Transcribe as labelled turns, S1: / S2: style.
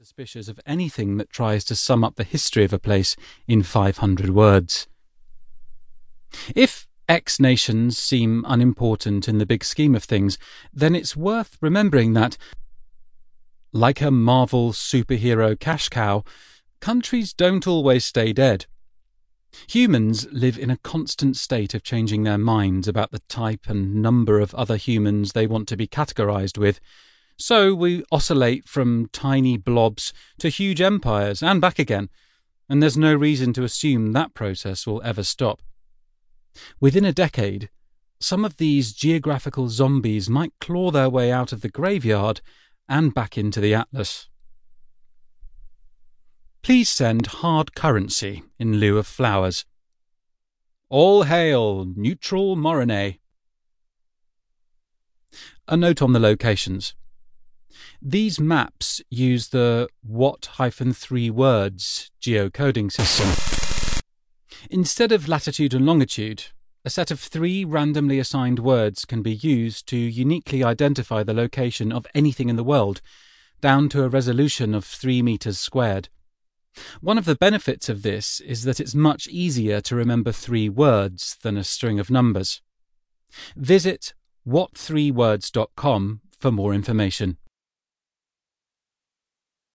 S1: suspicious of anything that tries to sum up the history of a place in 500 words. If X nations seem unimportant in the big scheme of things, then it's worth remembering that, like a Marvel superhero cash cow, countries don't always stay dead. Humans live in a constant state of changing their minds about the type and number of other humans they want to be categorized with. So we oscillate from tiny blobs to huge empires and back again, and there's no reason to assume that process will ever stop. Within a decade, some of these geographical zombies might claw their way out of the graveyard and back into the Atlas. Please send hard currency in lieu of flowers. All hail, neutral Morine. A note on the locations. These maps use the What-3 words geocoding system. Instead of latitude and longitude, a set of 3 randomly assigned words can be used to uniquely identify the location of anything in the world, down to a resolution of 3 meters squared. One of the benefits of this is that it's much easier to remember 3 words than a string of numbers. Visit what3words.com for more information.